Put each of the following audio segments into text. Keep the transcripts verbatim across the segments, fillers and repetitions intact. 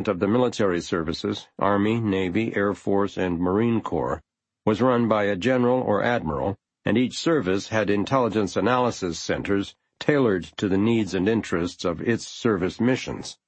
Department of the Military Services, Army, Navy, Air Force, and Marine Corps, was run by a general or admiral, and each service had intelligence analysis centers tailored to the needs and interests of its service missions.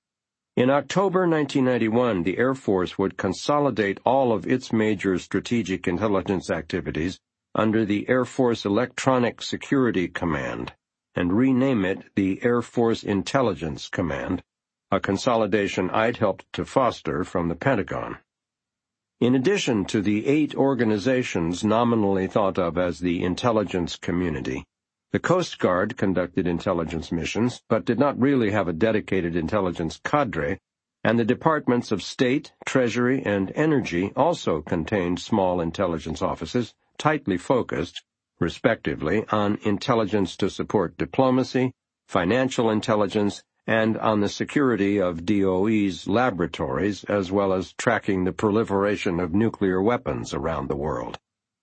In October nineteen ninety-one, the Air Force would consolidate all of its major strategic intelligence activities under the Air Force Electronic Security Command and rename it the Air Force Intelligence Command, a consolidation I'd helped to foster from the Pentagon. In addition to the eight organizations nominally thought of as the intelligence community, the Coast Guard conducted intelligence missions, but did not really have a dedicated intelligence cadre, and the Departments of State, Treasury, and Energy also contained small intelligence offices, tightly focused, respectively, on intelligence to support diplomacy, financial intelligence, and on the security of D O E's laboratories, as well as tracking the proliferation of nuclear weapons around the world.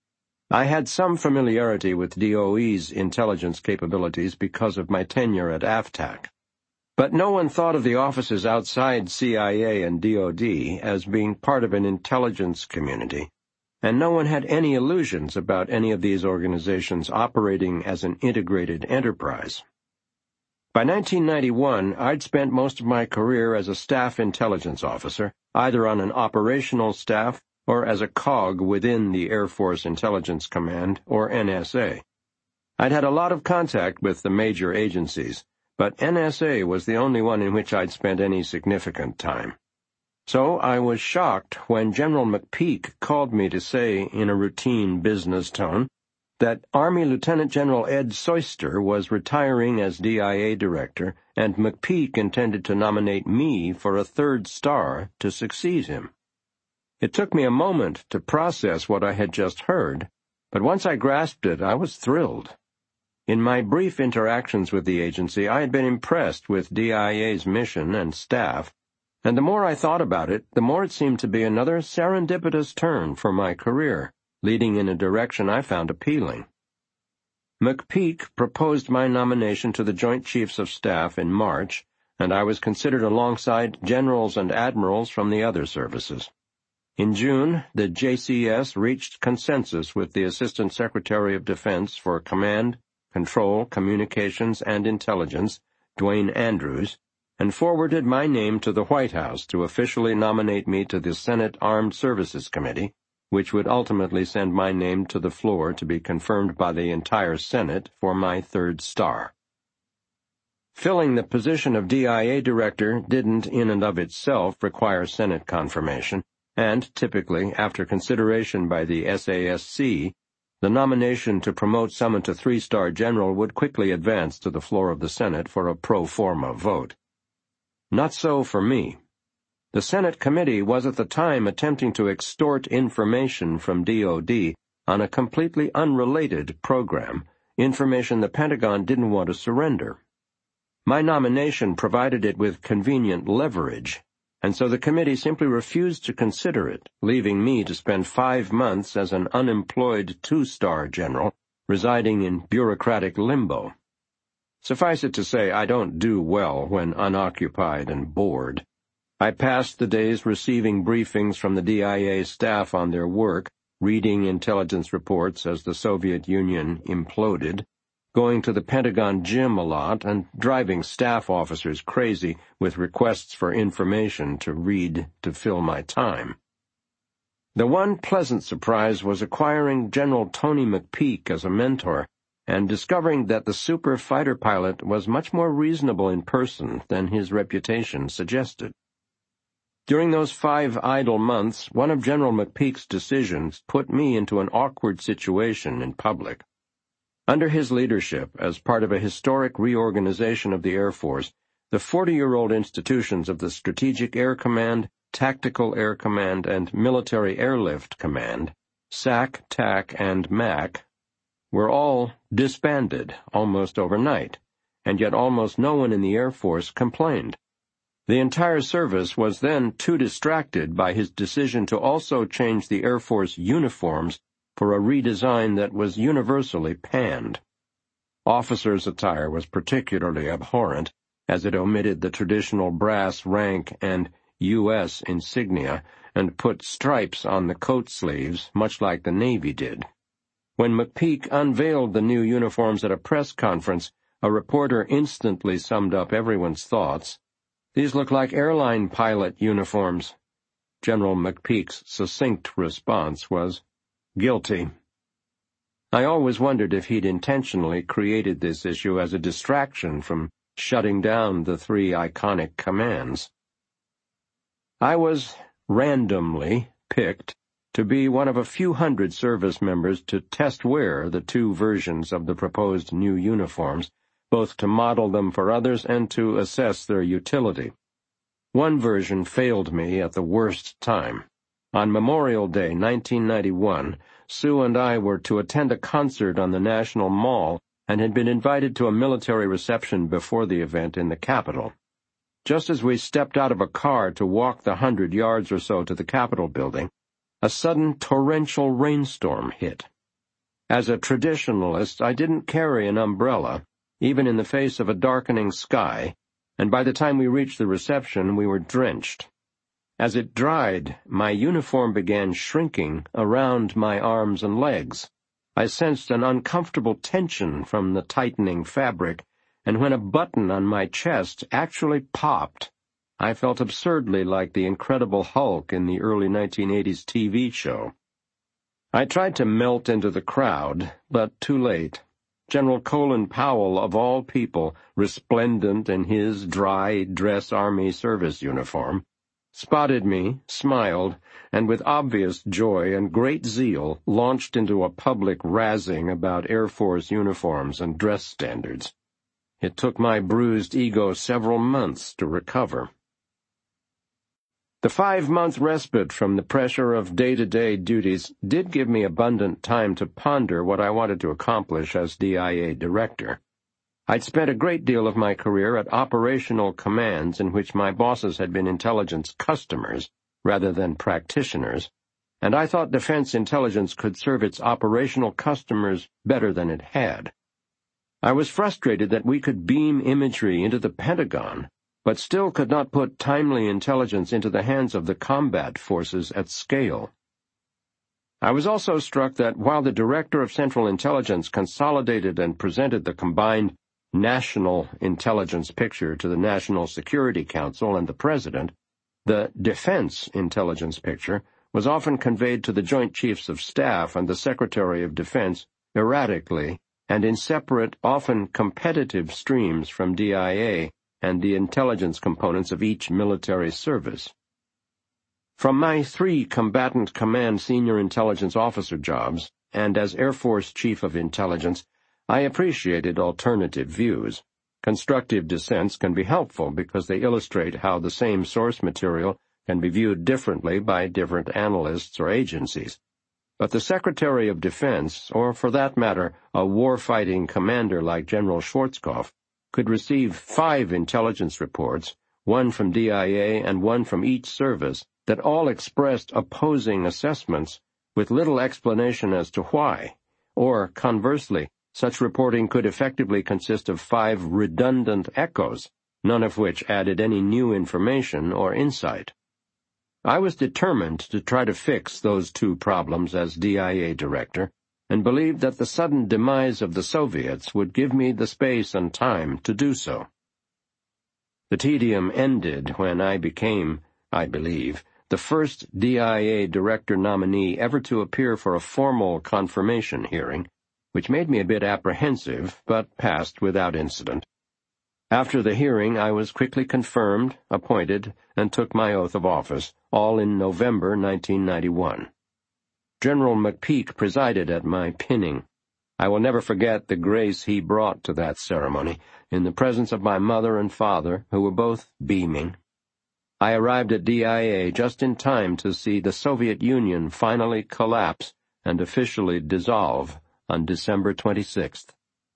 I had some familiarity with D O E's intelligence capabilities because of my tenure at A F T A C, but no one thought of the offices outside C I A and D O D as being part of an intelligence community, and no one had any illusions about any of these organizations operating as an integrated enterprise. By nineteen ninety-one, I'd spent most of my career as a staff intelligence officer, either on an operational staff or as a cog within the Air Force Intelligence Command, or N S A. I'd had a lot of contact with the major agencies, but N S A was the only one in which I'd spent any significant time. So I was shocked when General McPeak called me to say, in a routine business tone, that Army Lieutenant General Ed Soyster was retiring as D I A director, and McPeak intended to nominate me for a third star to succeed him. It took me a moment to process what I had just heard, but once I grasped it, I was thrilled. In my brief interactions with the agency, I had been impressed with D I A's mission and staff, and the more I thought about it, the more it seemed to be another serendipitous turn for my career, leading in a direction I found appealing. McPeak proposed my nomination to the Joint Chiefs of Staff in March, and I was considered alongside generals and admirals from the other services. In June, the J C S reached consensus with the Assistant Secretary of Defense for Command, Control, Communications, and Intelligence, Dwayne Andrews, and forwarded my name to the White House to officially nominate me to the Senate Armed Services Committee, which would ultimately send my name to the floor to be confirmed by the entire Senate for my third star. Filling the position of D I A director didn't in and of itself require Senate confirmation, and, typically, after consideration by the S A S C, the nomination to promote someone to three-star general would quickly advance to the floor of the Senate for a pro forma vote. Not so for me. The Senate committee was at the time attempting to extort information from D O D on a completely unrelated program, information the Pentagon didn't want to surrender. My nomination provided it with convenient leverage, and so the committee simply refused to consider it, leaving me to spend five months as an unemployed two-star general, residing in bureaucratic limbo. Suffice it to say, I don't do well when unoccupied and bored. I passed the days receiving briefings from the D I A staff on their work, reading intelligence reports as the Soviet Union imploded, going to the Pentagon gym a lot, and driving staff officers crazy with requests for information to read to fill my time. The one pleasant surprise was acquiring General Tony McPeak as a mentor, and discovering that the super fighter pilot was much more reasonable in person than his reputation suggested. During those five idle months, one of General McPeak's decisions put me into an awkward situation in public. Under his leadership, as part of a historic reorganization of the Air Force, the forty-year-old institutions of the Strategic Air Command, Tactical Air Command, and Military Airlift Command, S A C, T A C, and M A C, were all disbanded almost overnight, and yet almost no one in the Air Force complained. The entire service was then too distracted by his decision to also change the Air Force uniforms for a redesign that was universally panned. Officers' attire was particularly abhorrent, as it omitted the traditional brass rank and U S insignia and put stripes on the coat sleeves, much like the Navy did. When McPeak unveiled the new uniforms at a press conference, a reporter instantly summed up everyone's thoughts. "These look like airline pilot uniforms." General McPeak's succinct response was, "Guilty." I always wondered if he'd intentionally created this issue as a distraction from shutting down the three iconic commands. I was randomly picked to be one of a few hundred service members to test wear the two versions of the proposed new uniforms, both to model them for others and to assess their utility. One version failed me at the worst time. On Memorial Day, nineteen ninety-one, Sue and I were to attend a concert on the National Mall and had been invited to a military reception before the event in the Capitol. Just as we stepped out of a car to walk the hundred yards or so to the Capitol building, a sudden torrential rainstorm hit. As a traditionalist, I didn't carry an umbrella, even in the face of a darkening sky, and by the time we reached the reception, we were drenched. As it dried, my uniform began shrinking around my arms and legs. I sensed an uncomfortable tension from the tightening fabric, and when a button on my chest actually popped, I felt absurdly like the Incredible Hulk in the early nineteen eighties T V show. I tried to melt into the crowd, but too late. General Colin Powell, of all people, resplendent in his dry dress Army service uniform, spotted me, smiled, and with obvious joy and great zeal launched into a public razzing about Air Force uniforms and dress standards. It took my bruised ego several months to recover. The five-month respite from the pressure of day-to-day duties did give me abundant time to ponder what I wanted to accomplish as D I A director. I'd spent a great deal of my career at operational commands in which my bosses had been intelligence customers rather than practitioners, and I thought defense intelligence could serve its operational customers better than it had. I was frustrated that we could beam imagery into the Pentagon, but still could not put timely intelligence into the hands of the combat forces at scale. I was also struck that while the Director of Central Intelligence consolidated and presented the combined national intelligence picture to the National Security Council and the President, the defense intelligence picture was often conveyed to the Joint Chiefs of Staff and the Secretary of Defense erratically and in separate, often competitive streams from D I A and the intelligence components of each military service. From my three combatant command senior intelligence officer jobs, and as Air Force Chief of Intelligence, I appreciated alternative views. Constructive dissents can be helpful because they illustrate how the same source material can be viewed differently by different analysts or agencies. But the Secretary of Defense, or for that matter, a war-fighting commander like General Schwarzkopf, could receive five intelligence reports, one from D I A and one from each service, that all expressed opposing assessments with little explanation as to why, or, conversely, such reporting could effectively consist of five redundant echoes, none of which added any new information or insight. I was determined to try to fix those two problems as D I A director, and believed that the sudden demise of the Soviets would give me the space and time to do so. The tedium ended when I became, I believe, the first D I A director nominee ever to appear for a formal confirmation hearing, which made me a bit apprehensive, but passed without incident. After the hearing, I was quickly confirmed, appointed, and took my oath of office, all in November nineteen ninety-one. General McPeak presided at my pinning. I will never forget the grace he brought to that ceremony, in the presence of my mother and father, who were both beaming. I arrived at D I A just in time to see the Soviet Union finally collapse and officially dissolve on December twenty-sixth.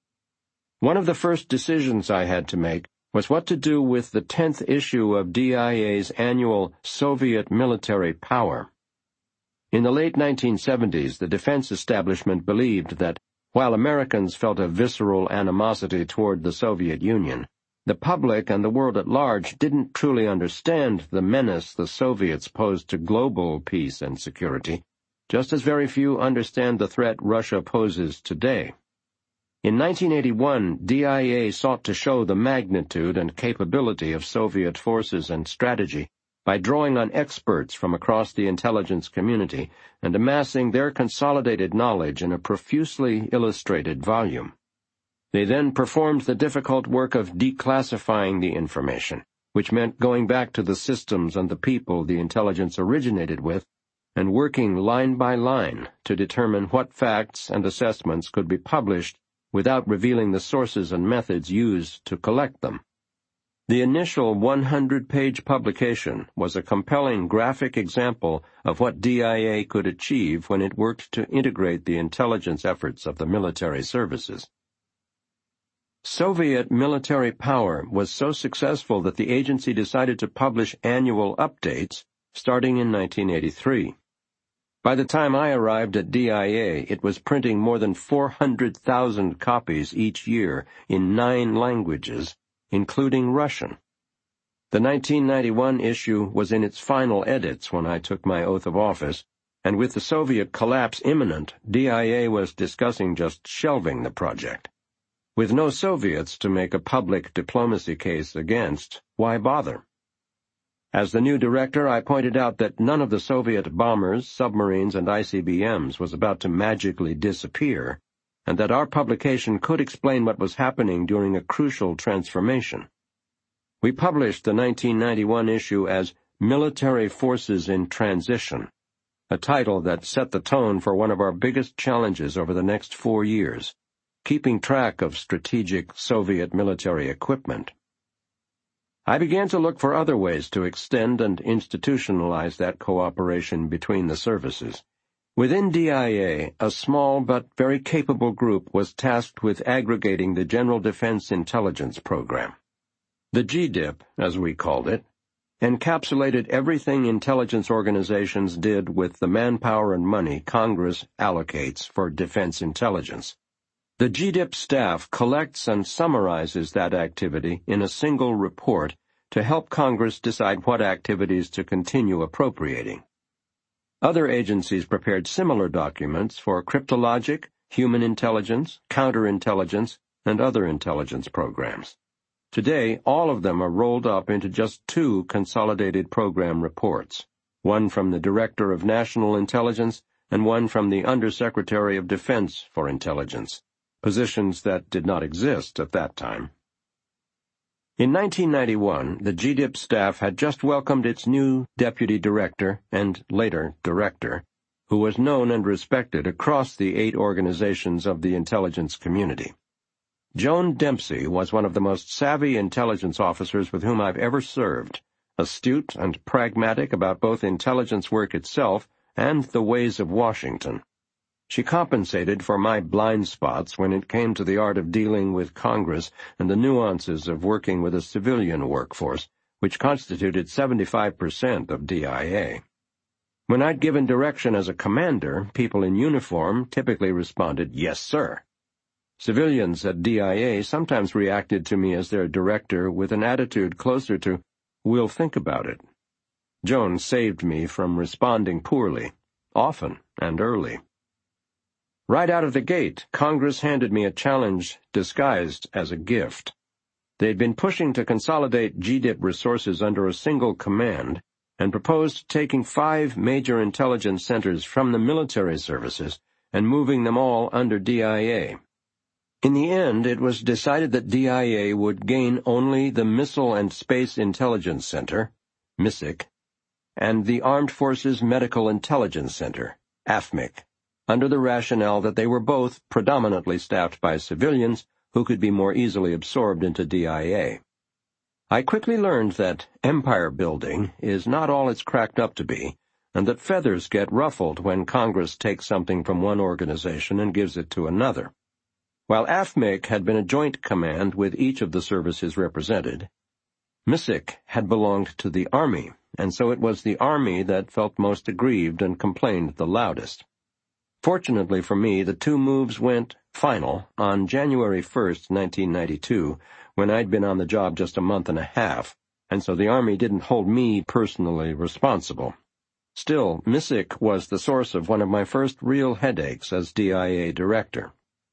One of the first decisions I had to make was what to do with the tenth issue of D I A's annual Soviet Military Power. In the late nineteen seventies, the defense establishment believed that, while Americans felt a visceral animosity toward the Soviet Union, The public and the world at large didn't truly understand the menace the Soviets posed to global peace and security, just as very few understand the threat Russia poses today. In nineteen eighty-one, D I A sought to show the magnitude and capability of Soviet forces and strategy by drawing on experts from across the intelligence community and amassing their consolidated knowledge in a profusely illustrated volume. They then performed the difficult work of declassifying the information, which meant going back to the systems and the people the intelligence originated with and working line by line to determine what facts and assessments could be published without revealing the sources and methods used to collect them. The initial one hundred page publication was a compelling graphic example of what D I A could achieve when it worked to integrate the intelligence efforts of the military services. Soviet military power was so successful that the agency decided to publish annual updates starting in nineteen eighty-three. By the time I arrived at D I A, it was printing more than four hundred thousand copies each year in nine languages, including Russian. The nineteen ninety-one issue was in its final edits when I took my oath of office, and with the Soviet collapse imminent, D I A was discussing just shelving the project. With no Soviets to make a public diplomacy case against, why bother? As the new director, I pointed out that none of the Soviet bombers, submarines, and I C B Ms was about to magically disappear, and that our publication could explain what was happening during a crucial transformation. We published the nineteen ninety-one issue as Military Forces in Transition, a title that set the tone for one of our biggest challenges over the next four years, keeping track of strategic Soviet military equipment. I began to look for other ways to extend and institutionalize that cooperation between the services. Within D I A, a small but very capable group was tasked with aggregating the General Defense Intelligence Program. The G D I P, as we called it, encapsulated everything intelligence organizations did with the manpower and money Congress allocates for defense intelligence. The G D I P staff collects and summarizes that activity in a single report to help Congress decide what activities to continue appropriating. Other agencies prepared similar documents for cryptologic, human intelligence, counterintelligence, and other intelligence programs. Today, all of them are rolled up into just two consolidated program reports, one from the Director of National Intelligence and one from the Undersecretary of Defense for Intelligence, positions that did not exist at that time. In nineteen ninety-one, the G D I P staff had just welcomed its new deputy director, and later director, who was known and respected across the eight organizations of the intelligence community. Joan Dempsey was one of the most savvy intelligence officers with whom I've ever served, astute and pragmatic about both intelligence work itself and the ways of Washington. She compensated for my blind spots when it came to the art of dealing with Congress and the nuances of working with a civilian workforce, which constituted seventy-five percent of D I A. When I'd given direction as a commander, people in uniform typically responded, "Yes, sir." Civilians at D I A sometimes reacted to me as their director with an attitude closer to, "We'll think about it." Joan saved me from responding poorly, often and early. Right out of the gate, Congress handed me a challenge disguised as a gift. They'd been pushing to consolidate G D I P resources under a single command and proposed taking five major intelligence centers from the military services and moving them all under D I A. In the end, it was decided that D I A would gain only the Missile and Space Intelligence Center, MISIC, and the Armed Forces Medical Intelligence Center, A F M I C, under the rationale that they were both predominantly staffed by civilians who could be more easily absorbed into D I A. I quickly learned that empire building is not all it's cracked up to be, and that feathers get ruffled when Congress takes something from one organization and gives it to another. While A F M I C had been a joint command with each of the services represented, MISIC had belonged to the Army, and so it was the Army that felt most aggrieved and complained the loudest. Fortunately for me, the two moves went final on January first, nineteen ninety-two, when I'd been on the job just a month and a half, and so the Army didn't hold me personally responsible. Still, MISIC was the source of one of my first real headaches as D I A director.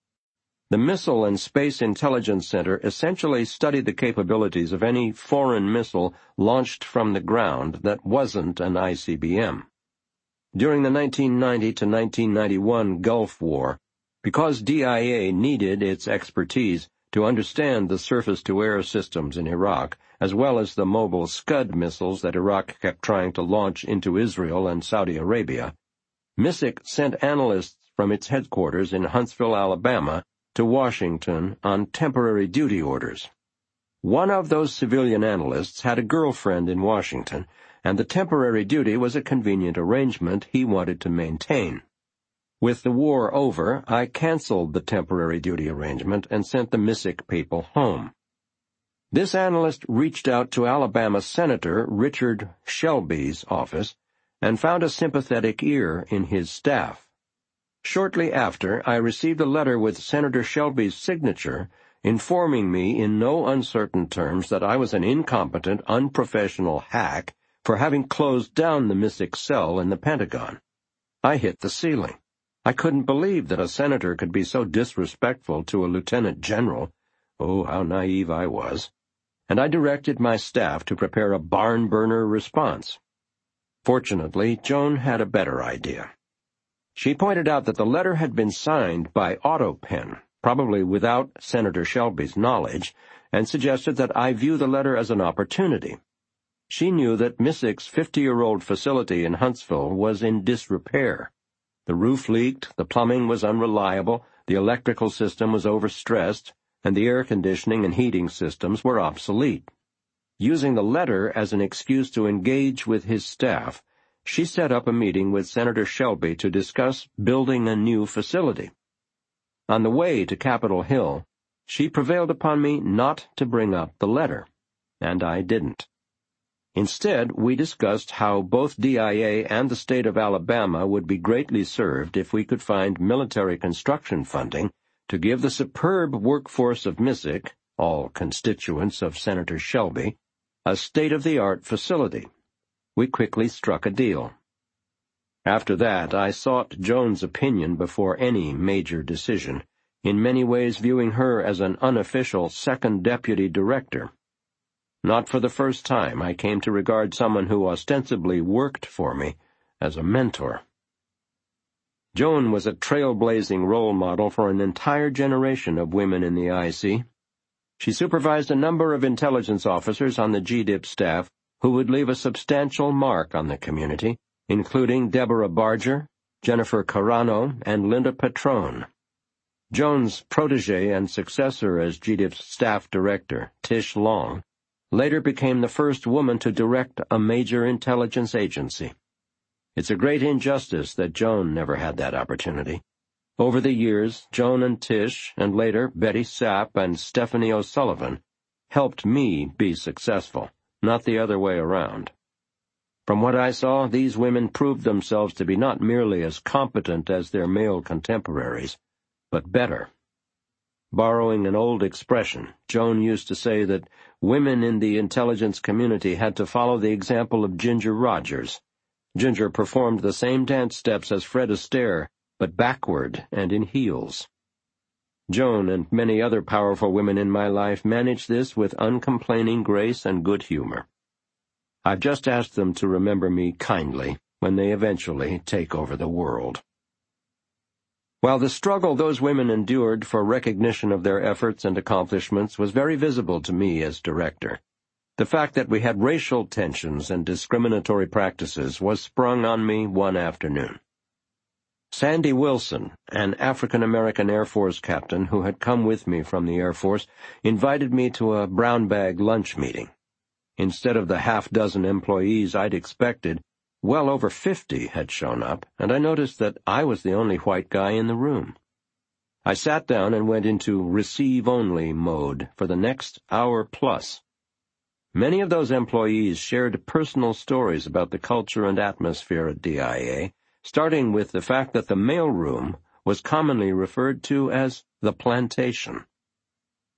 The Missile and Space Intelligence Center essentially studied the capabilities of any foreign missile launched from the ground that wasn't an I C B M. During the nineteen ninety to nineteen ninety-one Gulf War, because D I A needed its expertise to understand the surface-to-air systems in Iraq, as well as the mobile Scud missiles that Iraq kept trying to launch into Israel and Saudi Arabia, MISIC sent analysts from its headquarters in Huntsville, Alabama, to Washington on temporary duty orders. One of those civilian analysts had a girlfriend in Washington, and the temporary duty was a convenient arrangement he wanted to maintain. With the war over, I canceled the temporary duty arrangement and sent the MISIC people home. This analyst reached out to Alabama Senator Richard Shelby's office and found a sympathetic ear in his staff. Shortly after, I received a letter with Senator Shelby's signature informing me in no uncertain terms that I was an incompetent, unprofessional hack for having closed down the MISIC cell in the Pentagon. I hit the ceiling. I couldn't believe that a senator could be so disrespectful to a lieutenant general. Oh, how naive I was. And I directed my staff to prepare a barn-burner response. Fortunately, Joan had a better idea. She pointed out that the letter had been signed by AutoPen, probably without Senator Shelby's knowledge, and suggested that I view the letter as an opportunity. She knew that MISIC's fifty-year-old facility in Huntsville was in disrepair. The roof leaked, the plumbing was unreliable, the electrical system was overstressed, and the air conditioning and heating systems were obsolete. Using the letter as an excuse to engage with his staff, she set up a meeting with Senator Shelby to discuss building a new facility. On the way to Capitol Hill, she prevailed upon me not to bring up the letter, and I didn't. Instead, we discussed how both D I A and the state of Alabama would be greatly served if we could find military construction funding to give the superb workforce of MISIC, all constituents of Senator Shelby, a state-of-the-art facility. We quickly struck a deal. After that, I sought Joan's opinion before any major decision, in many ways viewing her as an unofficial second deputy director. Not for the first time, I came to regard someone who ostensibly worked for me as a mentor. Joan was a trailblazing role model for an entire generation of women in the I C. She supervised a number of intelligence officers on the G D I P staff who would leave a substantial mark on the community, including Deborah Barger, Jennifer Carano, and Linda Petrone. Joan's protege and successor as G D I P's staff director, Tish Long, later became the first woman to direct a major intelligence agency. It's a great injustice that Joan never had that opportunity. Over the years, Joan and Tish, and later Betty Sapp and Stephanie O'Sullivan, helped me be successful, not the other way around. From what I saw, these women proved themselves to be not merely as competent as their male contemporaries, but better. Borrowing an old expression, Joan used to say that women in the intelligence community had to follow the example of Ginger Rogers. Ginger performed the same dance steps as Fred Astaire, but backward and in heels. Joan and many other powerful women in my life managed this with uncomplaining grace and good humor. I've just asked them to remember me kindly when they eventually take over the world. While the struggle those women endured for recognition of their efforts and accomplishments was very visible to me as director, the fact that we had racial tensions and discriminatory practices was sprung on me one afternoon. Sandy Wilson, an African-American Air Force captain who had come with me from the Air Force, invited me to a brown bag lunch meeting. Instead of the half-dozen employees I'd expected, well over fifty had shown up, and I noticed that I was the only white guy in the room. I sat down and went into receive-only mode for the next hour plus. Many of those employees shared personal stories about the culture and atmosphere at D I A, starting with the fact that the mailroom was commonly referred to as the plantation.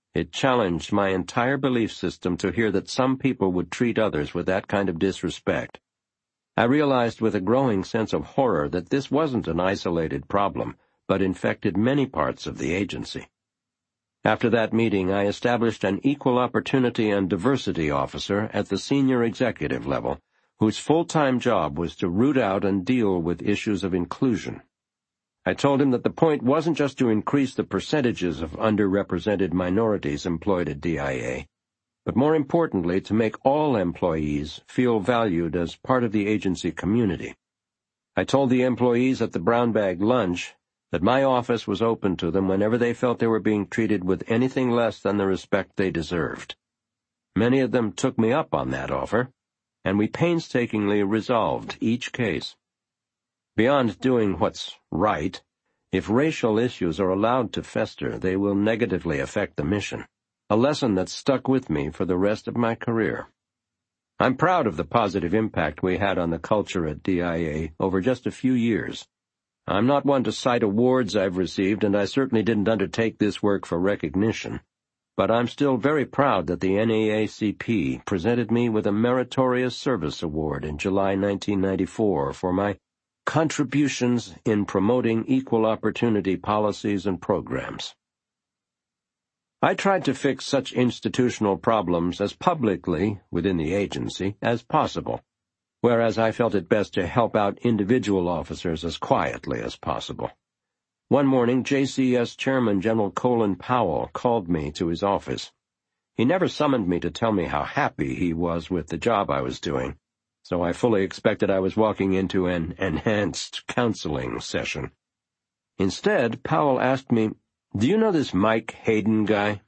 It challenged my entire belief system to hear that some people would treat others with that kind of disrespect. I realized with a growing sense of horror that this wasn't an isolated problem, but infected many parts of the agency. After that meeting, I established an Equal Opportunity and Diversity Officer at the senior executive level, whose full-time job was to root out and deal with issues of inclusion. I told him that the point wasn't just to increase the percentages of underrepresented minorities employed at D I A, but more importantly, to make all employees feel valued as part of the agency community. I told the employees at the Brown Bag Lunch that my office was open to them whenever they felt they were being treated with anything less than the respect they deserved. Many of them took me up on that offer, and we painstakingly resolved each case. Beyond doing what's right, if racial issues are allowed to fester, they will negatively affect the mission, a lesson that stuck with me for the rest of my career. I'm proud of the positive impact we had on the culture at D I A over just a few years. I'm not one to cite awards I've received, and I certainly didn't undertake this work for recognition, but I'm still very proud that the N double A C P presented me with a Meritorious Service Award in July nineteen ninety-four for my contributions in promoting equal opportunity policies and programs. I tried to fix such institutional problems as publicly, within the agency, as possible, whereas I felt it best to help out individual officers as quietly as possible. One morning, J C S Chairman General Colin Powell called me to his office. He never summoned me to tell me how happy he was with the job I was doing, so I fully expected I was walking into an enhanced counseling session. Instead, Powell asked me, "Do you know this Mike Hayden guy?"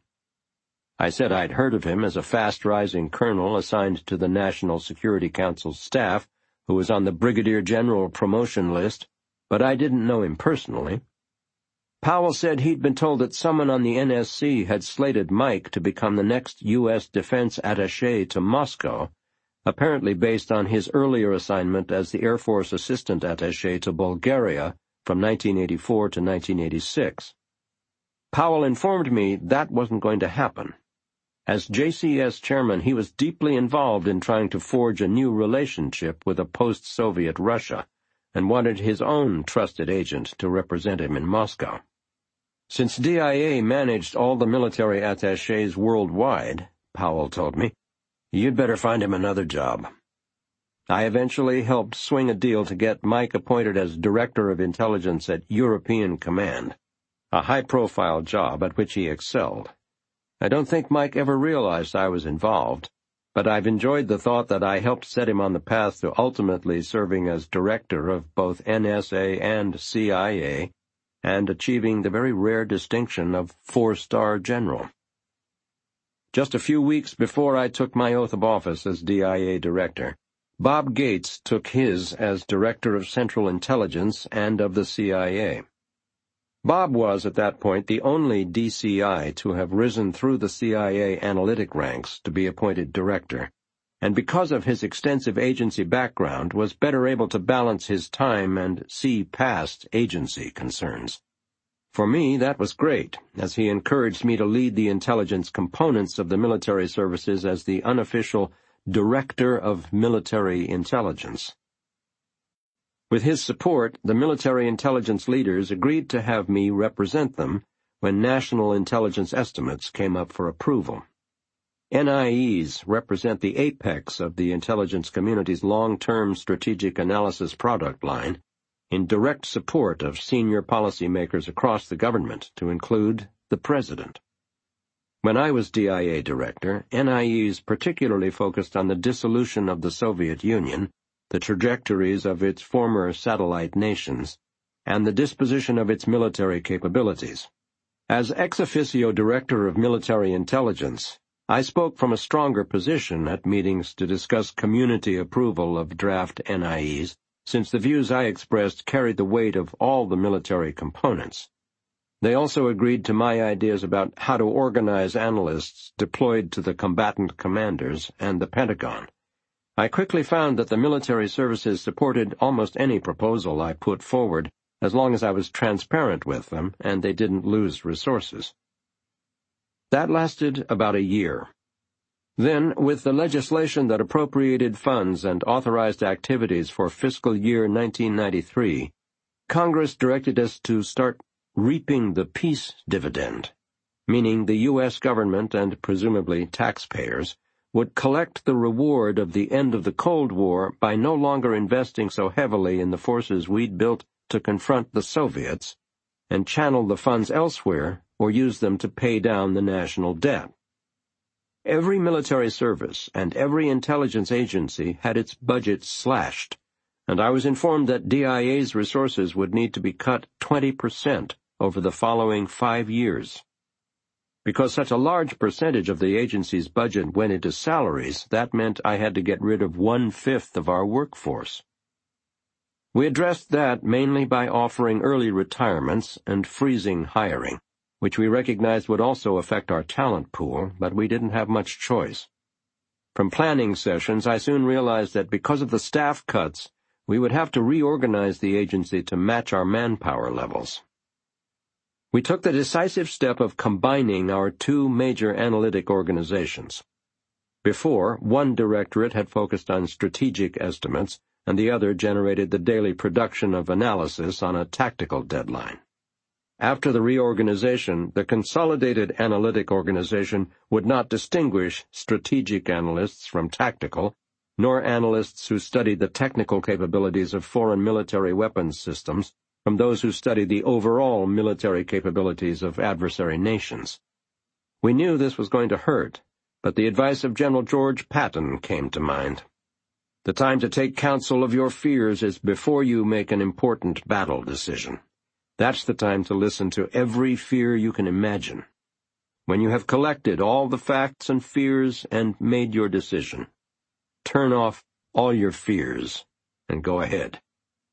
I said I'd heard of him as a fast-rising colonel assigned to the National Security Council's staff who was on the Brigadier General promotion list, but I didn't know him personally. Powell said he'd been told that someone on the N S C had slated Mike to become the next U S Defense Attaché to Moscow, apparently based on his earlier assignment as the Air Force Assistant Attaché to Bulgaria from nineteen eighty-four to nineteen eighty-six. Powell informed me that wasn't going to happen. As J C S chairman, he was deeply involved in trying to forge a new relationship with a post-Soviet Russia, and wanted his own trusted agent to represent him in Moscow. Since D I A managed all the military attachés worldwide, Powell told me, you'd better find him another job. I eventually helped swing a deal to get Mike appointed as Director of Intelligence at European Command, a high-profile job at which he excelled. I don't think Mike ever realized I was involved, but I've enjoyed the thought that I helped set him on the path to ultimately serving as director of both N S A and C I A, and achieving the very rare distinction of four-star general. Just a few weeks before I took my oath of office as D I A director, Bob Gates took his as Director of Central Intelligence and of the C I A. Bob was, at that point, the only D C I to have risen through the C I A analytic ranks to be appointed director, and because of his extensive agency background was better able to balance his time and see past agency concerns. For me, that was great, as he encouraged me to lead the intelligence components of the military services as the unofficial Director of Military Intelligence. With his support, the military intelligence leaders agreed to have me represent them when national intelligence estimates came up for approval. N I Es represent the apex of the intelligence community's long-term strategic analysis product line, in direct support of senior policymakers across the government, to include the President. When I was D I A director, N I Es particularly focused on the dissolution of the Soviet Union, the trajectories of its former satellite nations, and the disposition of its military capabilities. As ex officio Director of Military Intelligence, I spoke from a stronger position at meetings to discuss community approval of draft N I Es, since the views I expressed carried the weight of all the military components. They also agreed to my ideas about how to organize analysts deployed to the combatant commanders and the Pentagon. I quickly found that the military services supported almost any proposal I put forward, as long as I was transparent with them and they didn't lose resources. That lasted about a year. Then, with the legislation that appropriated funds and authorized activities for fiscal year nineteen ninety-three, Congress directed us to start reaping the peace dividend, meaning the U S government and presumably taxpayers would collect the reward of the end of the Cold War by no longer investing so heavily in the forces we'd built to confront the Soviets, and channel the funds elsewhere or use them to pay down the national debt. Every military service and every intelligence agency had its budget slashed, and I was informed that D I A's resources would need to be cut twenty percent over the following five years. Because such a large percentage of the agency's budget went into salaries, that meant I had to get rid of one-fifth of our workforce. We addressed that mainly by offering early retirements and freezing hiring, which we recognized would also affect our talent pool, but we didn't have much choice. From planning sessions, I soon realized that because of the staff cuts, we would have to reorganize the agency to match our manpower levels. We took the decisive step of combining our two major analytic organizations. Before, one directorate had focused on strategic estimates, and the other generated the daily production of analysis on a tactical deadline. After the reorganization, the consolidated analytic organization would not distinguish strategic analysts from tactical, nor analysts who studied the technical capabilities of foreign military weapons systems from those who studied the overall military capabilities of adversary nations. We knew this was going to hurt, but the advice of General George Patton came to mind. The time to take counsel of your fears is before you make an important battle decision. That's the time to listen to every fear you can imagine. When you have collected all the facts and fears and made your decision, turn off all your fears and go ahead.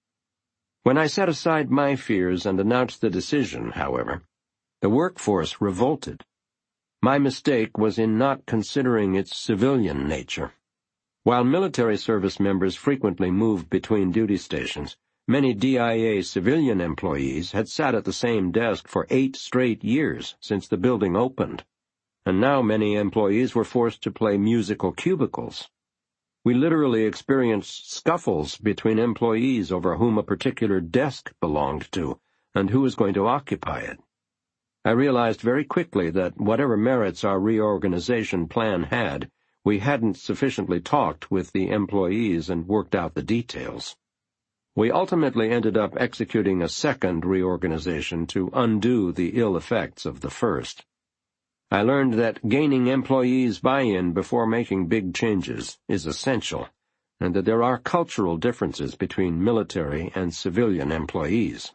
When I set aside my fears and announced the decision, however, the workforce revolted. My mistake was in not considering its civilian nature. While military service members frequently moved between duty stations, many D I A civilian employees had sat at the same desk for eight straight years since the building opened, and now many employees were forced to play musical cubicles. We literally experienced scuffles between employees over whom a particular desk belonged to and who was going to occupy it. I realized very quickly that whatever merits our reorganization plan had, we hadn't sufficiently talked with the employees and worked out the details. We ultimately ended up executing a second reorganization to undo the ill effects of the first. I learned that gaining employees' buy-in before making big changes is essential, and that there are cultural differences between military and civilian employees.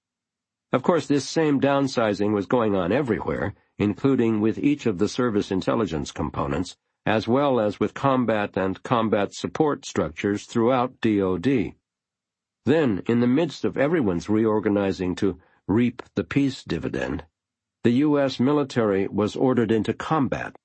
Of course, this same downsizing was going on everywhere, including with each of the service intelligence components, as well as with combat and combat support structures throughout D O D. Then, in the midst of everyone's reorganizing to reap the peace dividend, the U S military was ordered into combat.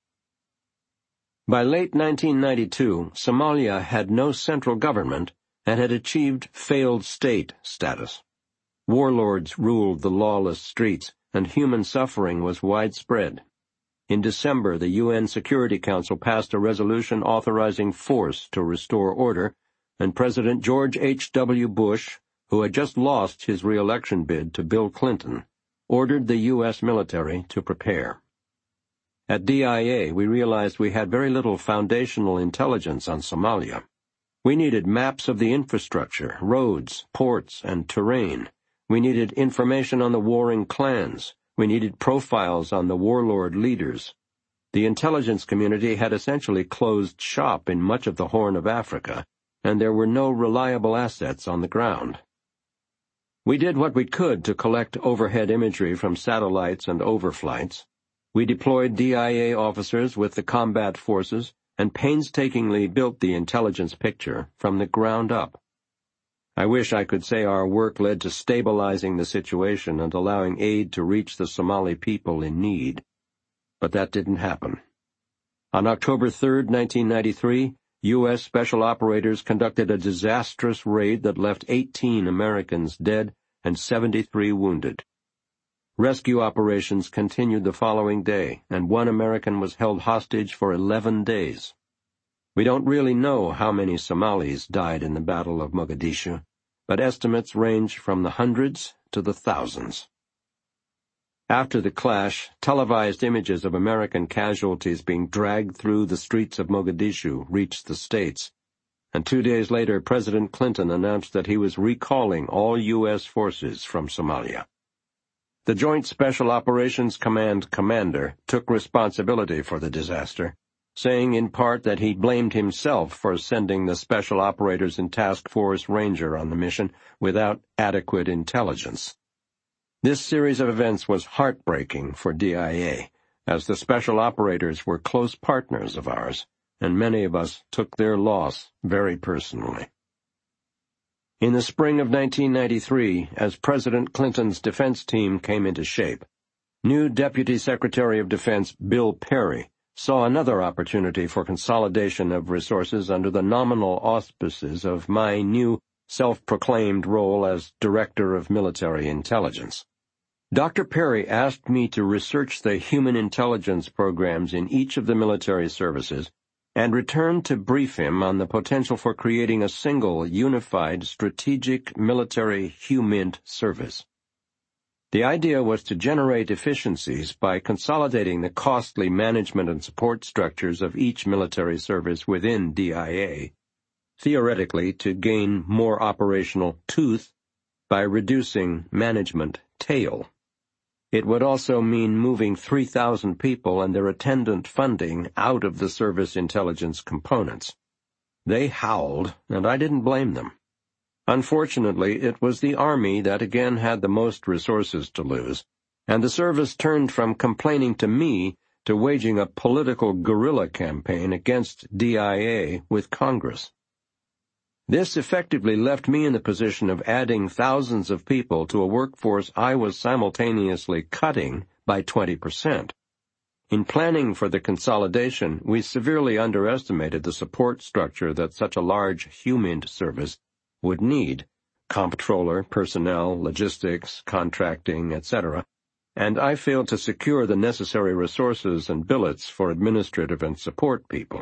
By late nineteen ninety-two, Somalia had no central government and had achieved failed state status. Warlords ruled the lawless streets, and human suffering was widespread. In December, the U N Security Council passed a resolution authorizing force to restore order, and President George H W Bush, who had just lost his re-election bid to Bill Clinton, ordered the U S military to prepare. At D I A, we realized we had very little foundational intelligence on Somalia. We needed maps of the infrastructure, roads, ports, and terrain. We needed information on the warring clans. We needed profiles on the warlord leaders. The intelligence community had essentially closed shop in much of the Horn of Africa, and there were no reliable assets on the ground. We did what we could to collect overhead imagery from satellites and overflights. We deployed D I A officers with the combat forces and painstakingly built the intelligence picture from the ground up. I wish I could say our work led to stabilizing the situation and allowing aid to reach the Somali people in need. But that didn't happen. On October third, nineteen ninety-three, U S Special Operators conducted a disastrous raid that left eighteen Americans dead and seventy-three wounded. Rescue operations continued the following day, and one American was held hostage for eleven days. We don't really know how many Somalis died in the Battle of Mogadishu, but estimates range from the hundreds to the thousands. After the clash, televised images of American casualties being dragged through the streets of Mogadishu reached the States, and two days later President Clinton announced that he was recalling all U S forces from Somalia. The Joint Special Operations Command commander took responsibility for the disaster, saying in part that he blamed himself for sending the Special Operators and Task Force Ranger on the mission without adequate intelligence. This series of events was heartbreaking for D I A, as the Special Operators were close partners of ours, and many of us took their loss very personally. In the spring of nineteen ninety-three, as President Clinton's defense team came into shape, new Deputy Secretary of Defense Bill Perry saw another opportunity for consolidation of resources under the nominal auspices of my new self-proclaimed role as Director of Military Intelligence. Doctor Perry asked me to research the human intelligence programs in each of the military services and returned to brief him on the potential for creating a single, unified, strategic military HUMINT service. The idea was to generate efficiencies by consolidating the costly management and support structures of each military service within D I A, theoretically to gain more operational tooth by reducing management tail. It would also mean moving three thousand people and their attendant funding out of the service intelligence components. They howled, and I didn't blame them. Unfortunately, it was the Army that again had the most resources to lose, and the service turned from complaining to me to waging a political guerrilla campaign against D I A with Congress. This effectively left me in the position of adding thousands of people to a workforce I was simultaneously cutting by twenty percent. In planning for the consolidation, we severely underestimated the support structure that such a large HUMINT service would need, comptroller, personnel, logistics, contracting, et cetera, and I failed to secure the necessary resources and billets for administrative and support people.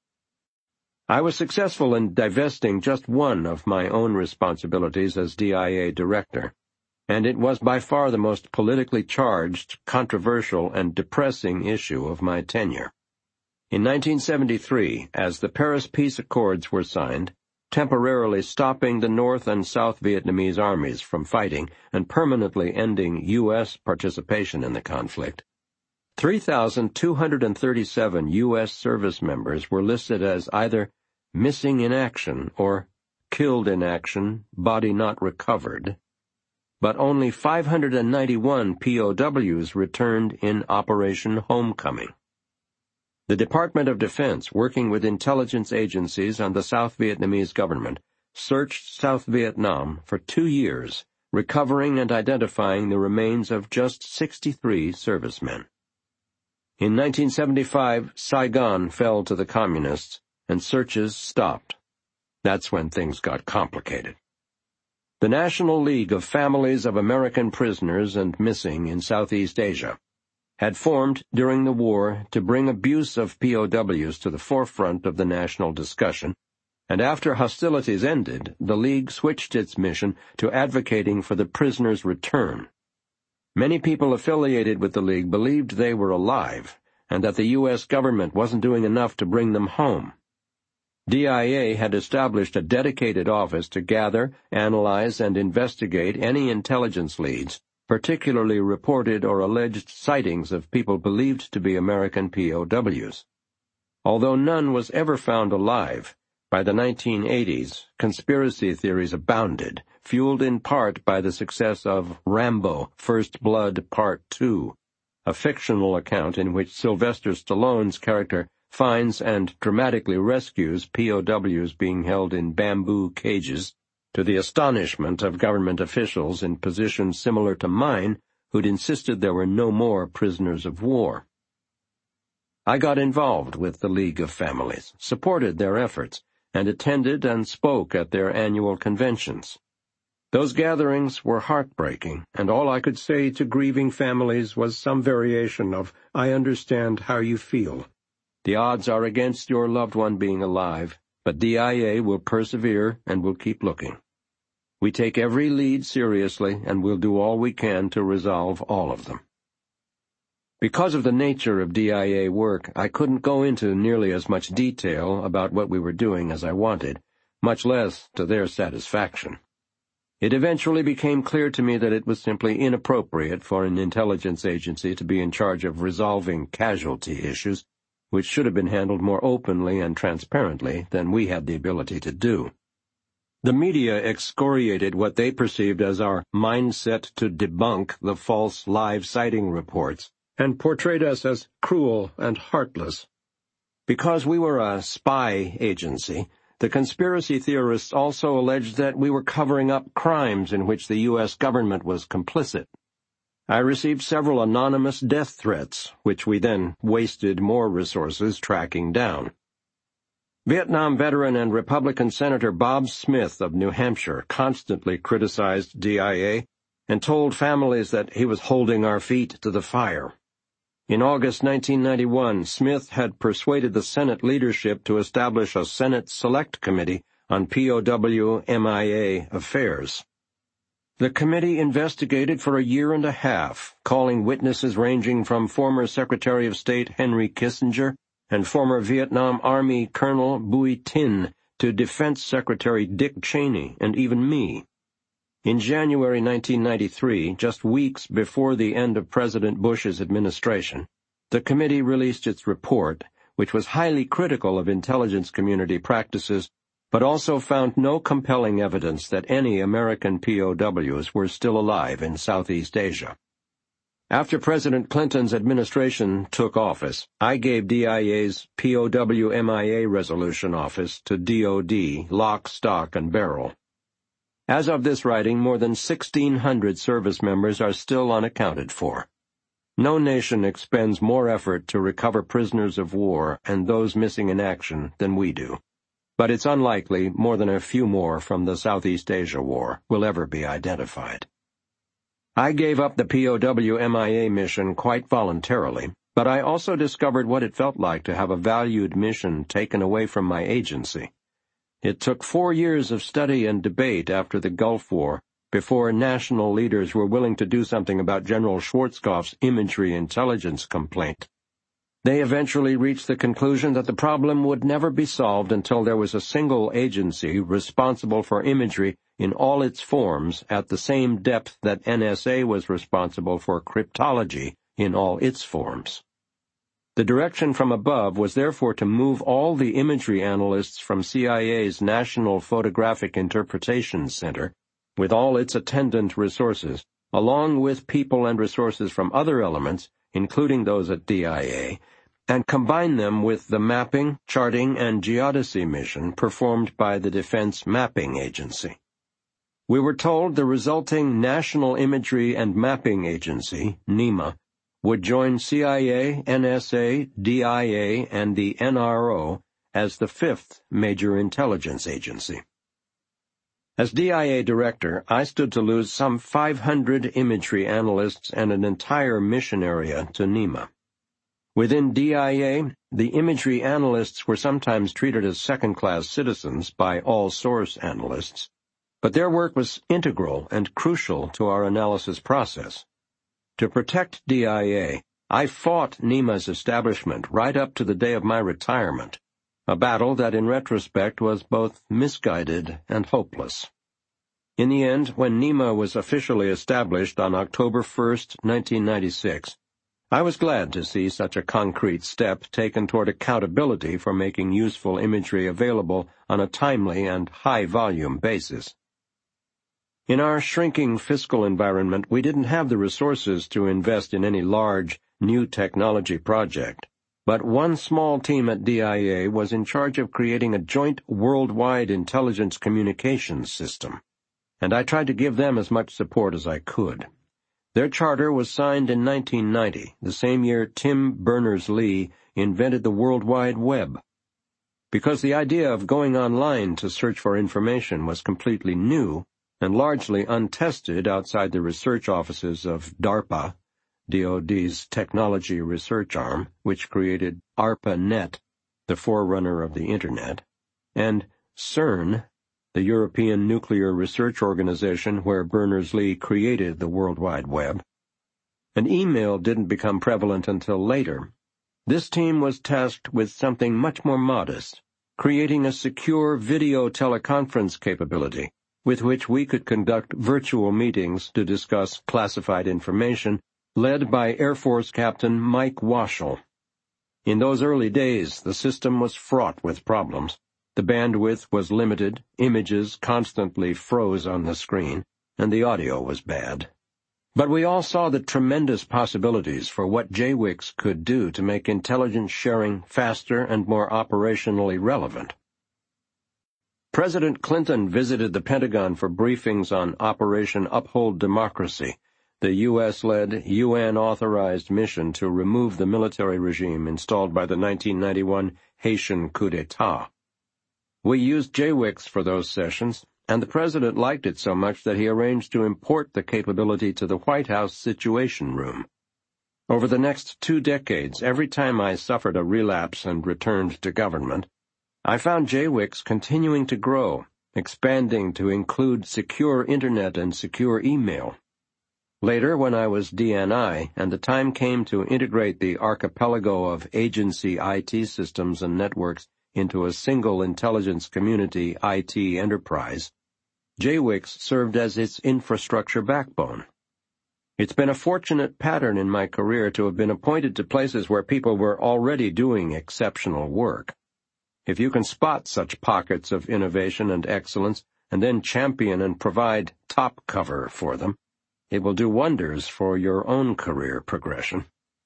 I was successful in divesting just one of my own responsibilities as D I A director, and it was by far the most politically charged, controversial, and depressing issue of my tenure. In nineteen seventy-three, as the Paris Peace Accords were signed, temporarily stopping the North and South Vietnamese armies from fighting and permanently ending U S participation in the conflict, three thousand two hundred thirty-seven U S service members were listed as either missing in action or killed in action, body not recovered, but only five hundred ninety-one P O Ws returned in Operation Homecoming. The Department of Defense, working with intelligence agencies and the South Vietnamese government, searched South Vietnam for two years, recovering and identifying the remains of just sixty-three servicemen. In nineteen seventy-five, Saigon fell to the Communists, and searches stopped. That's when things got complicated. The National League of Families of American Prisoners and Missing in Southeast Asia had formed during the war to bring abuse of P O Ws to the forefront of the national discussion, and after hostilities ended, the League switched its mission to advocating for the prisoners' return. Many people affiliated with the League believed they were alive, and that the U S government wasn't doing enough to bring them home. D I A had established a dedicated office to gather, analyze, and investigate any intelligence leads, particularly reported or alleged sightings of people believed to be American P O Ws. Although none was ever found alive, by the nineteen eighties, conspiracy theories abounded, fueled in part by the success of Rambo: First Blood Part two, a fictional account in which Sylvester Stallone's character finds and dramatically rescues P O Ws being held in bamboo cages, to the astonishment of government officials in positions similar to mine who'd insisted there were no more prisoners of war. I got involved with the League of Families, supported their efforts, and attended and spoke at their annual conventions. Those gatherings were heartbreaking, and all I could say to grieving families was some variation of, "I understand how you feel. The odds are against your loved one being alive, but D I A will persevere and will keep looking. We take every lead seriously and will do all we can to resolve all of them." Because of the nature of D I A work, I couldn't go into nearly as much detail about what we were doing as I wanted, much less to their satisfaction. It eventually became clear to me that it was simply inappropriate for an intelligence agency to be in charge of resolving casualty issues, which should have been handled more openly and transparently than we had the ability to do. The media excoriated what they perceived as our mindset to debunk the false live sighting reports, and portrayed us as cruel and heartless. Because we were a spy agency, the conspiracy theorists also alleged that we were covering up crimes in which the U S government was complicit. I received several anonymous death threats, which we then wasted more resources tracking down. Vietnam veteran and Republican Senator Bob Smith of New Hampshire constantly criticized D I A and told families that he was holding our feet to the fire. In August nineteen ninety-one, Smith had persuaded the Senate leadership to establish a Senate Select Committee on P O W M I A affairs. The committee investigated for a year and a half, calling witnesses ranging from former Secretary of State Henry Kissinger and former Vietnam Army Colonel Bui Tin to Defense Secretary Dick Cheney and even me. In January nineteen ninety-three, just weeks before the end of President Bush's administration, the committee released its report, which was highly critical of intelligence community practices, but also found no compelling evidence that any American P O Ws were still alive in Southeast Asia. After President Clinton's administration took office, I gave D I A's P O W M I A Resolution Office to D O D, lock, stock, and barrel. As of this writing, more than sixteen hundred service members are still unaccounted for. No nation expends more effort to recover prisoners of war and those missing in action than we do. But it's unlikely more than a few more from the Southeast Asia War will ever be identified. I gave up the P O W M I A mission quite voluntarily, but I also discovered what it felt like to have a valued mission taken away from my agency. It took four years of study and debate after the Gulf War before national leaders were willing to do something about General Schwarzkopf's imagery intelligence complaint. They eventually reached the conclusion that the problem would never be solved until there was a single agency responsible for imagery in all its forms at the same depth that N S A was responsible for cryptology in all its forms. The direction from above was therefore to move all the imagery analysts from C I A's National Photographic Interpretation Center, with all its attendant resources, along with people and resources from other elements, including those at D I A, and combine them with the mapping, charting, and geodesy mission performed by the Defense Mapping Agency. We were told the resulting National Imagery and Mapping Agency, NEMA, would join C I A, N S A, D I A, and the N R O as the fifth major intelligence agency. As D I A director, I stood to lose some five hundred imagery analysts and an entire mission area to NEMA. Within D I A, the imagery analysts were sometimes treated as second-class citizens by all-source analysts, but their work was integral and crucial to our analysis process. To protect D I A, I fought NEMA's establishment right up to the day of my retirement, a battle that in retrospect was both misguided and hopeless. In the end, when NEMA was officially established on October first, nineteen ninety-six, I was glad to see such a concrete step taken toward accountability for making useful imagery available on a timely and high-volume basis. In our shrinking fiscal environment, we didn't have the resources to invest in any large, new technology project, but one small team at D I A was in charge of creating a joint worldwide intelligence communications system, and I tried to give them as much support as I could. Their charter was signed in nineteen ninety, the same year Tim Berners-Lee invented the World Wide Web. Because the idea of going online to search for information was completely new, and largely untested outside the research offices of DARPA, D O D's technology research arm, which created ARPANET, the forerunner of the Internet, and CERN, the European Nuclear Research Organization where Berners-Lee created the World Wide Web. And email didn't become prevalent until later. This team was tasked with something much more modest, creating a secure video teleconference capability with which we could conduct virtual meetings to discuss classified information, led by Air Force Captain Mike Waschel. In those early days, the system was fraught with problems. The bandwidth was limited, images constantly froze on the screen, and the audio was bad. But we all saw the tremendous possibilities for what J WICS could do to make intelligence sharing faster and more operationally relevant. President Clinton visited the Pentagon for briefings on Operation Uphold Democracy, the U S-led, U N-authorized mission to remove the military regime installed by the nineteen ninety-one Haitian coup d'etat. We used J WICS for those sessions, and the President liked it so much that he arranged to import the capability to the White House Situation Room. Over the next two decades, every time I suffered a relapse and returned to government, I found J WICS continuing to grow, expanding to include secure Internet and secure email. Later, when I was D N I, and the time came to integrate the archipelago of agency I T systems and networks into a single intelligence community I T enterprise, J WICS served as its infrastructure backbone. It's been a fortunate pattern in my career to have been appointed to places where people were already doing exceptional work. If you can spot such pockets of innovation and excellence, and then champion and provide top cover for them, it will do wonders for your own career progression.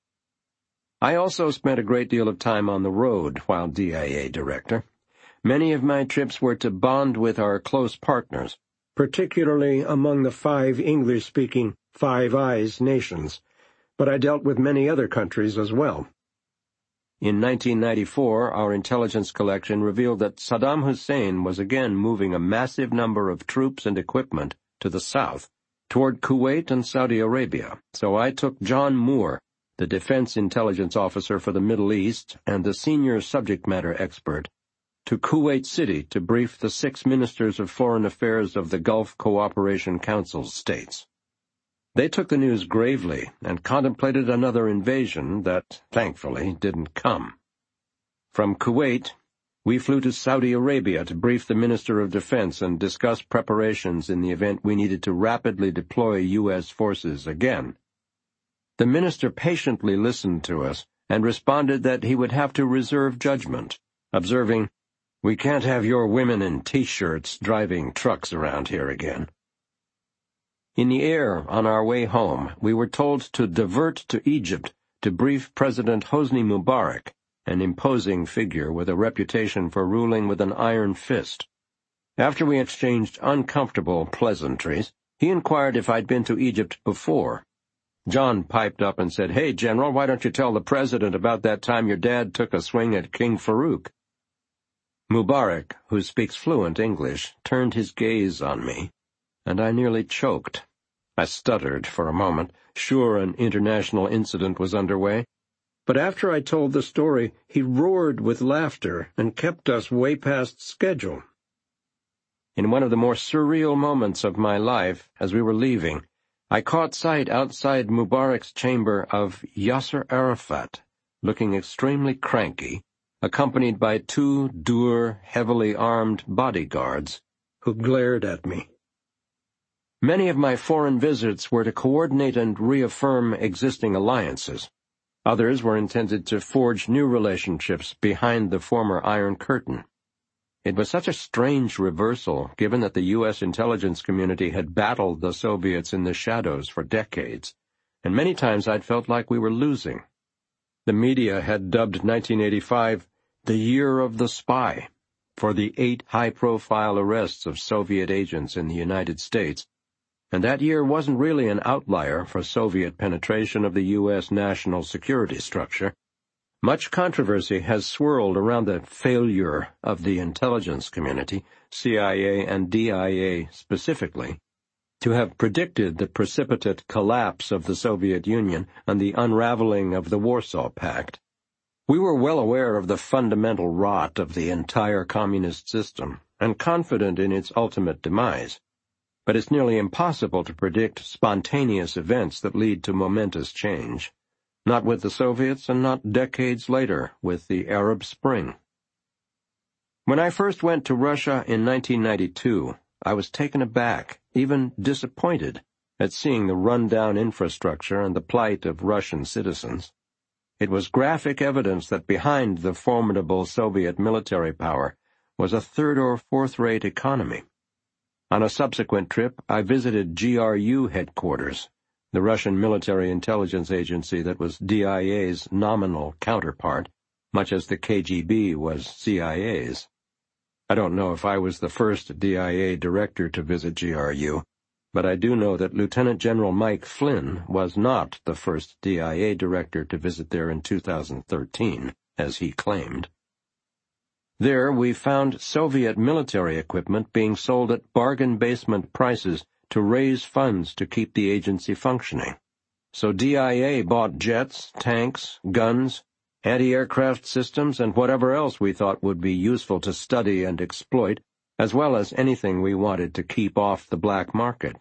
I also spent a great deal of time on the road while D I A director. Many of my trips were to bond with our close partners, particularly among the five English-speaking Five Eyes nations, but I dealt with many other countries as well. In nineteen ninety-four, our intelligence collection revealed that Saddam Hussein was again moving a massive number of troops and equipment to the south, toward Kuwait and Saudi Arabia, so I took John Moore, the Defense Intelligence Officer for the Middle East and the senior subject matter expert, to Kuwait City to brief the six ministers of foreign affairs of the Gulf Cooperation Council states. They took the news gravely and contemplated another invasion that, thankfully, didn't come. From Kuwait, we flew to Saudi Arabia to brief the Minister of Defense and discuss preparations in the event we needed to rapidly deploy U S forces again. The minister patiently listened to us and responded that he would have to reserve judgment, observing, "We can't have your women in T-shirts driving trucks around here again." In the air on our way home, we were told to divert to Egypt to brief President Hosni Mubarak, an imposing figure with a reputation for ruling with an iron fist. After we exchanged uncomfortable pleasantries, he inquired if I'd been to Egypt before. John piped up and said, "Hey, General, why don't you tell the President about that time your dad took a swing at King Farouk?" Mubarak, who speaks fluent English, turned his gaze on me, and I nearly choked. I stuttered for a moment, sure an international incident was underway, but after I told the story, he roared with laughter and kept us way past schedule. In one of the more surreal moments of my life, as we were leaving, I caught sight outside Mubarak's chamber of Yasser Arafat, looking extremely cranky, accompanied by two dour, heavily armed bodyguards, who glared at me. Many of my foreign visits were to coordinate and reaffirm existing alliances. Others were intended to forge new relationships behind the former Iron Curtain. It was such a strange reversal, given that the U S intelligence community had battled the Soviets in the shadows for decades, and many times I'd felt like we were losing. The media had dubbed nineteen eighty-five the Year of the Spy, for the eight high-profile arrests of Soviet agents in the United States, and that year wasn't really an outlier for Soviet penetration of the U S national security structure. Much controversy has swirled around the failure of the intelligence community, C I A and D I A specifically, to have predicted the precipitate collapse of the Soviet Union and the unraveling of the Warsaw Pact. We were well aware of the fundamental rot of the entire communist system and confident in its ultimate demise, but it's nearly impossible to predict spontaneous events that lead to momentous change. Not with the Soviets, and not decades later with the Arab Spring. When I first went to Russia in nineteen ninety-two, I was taken aback, even disappointed, at seeing the run-down infrastructure and the plight of Russian citizens. It was graphic evidence that behind the formidable Soviet military power was a third- or fourth-rate economy. On a subsequent trip, I visited G R U headquarters, the Russian military intelligence agency that was D I A's nominal counterpart, much as the K G B was C I A's. I don't know if I was the first D I A director to visit G R U, but I do know that Lieutenant General Mike Flynn was not the first D I A director to visit there in two thousand thirteen, as he claimed. There we found Soviet military equipment being sold at bargain basement prices to raise funds to keep the agency functioning. So D I A bought jets, tanks, guns, anti-aircraft systems, and whatever else we thought would be useful to study and exploit, as well as anything we wanted to keep off the black market.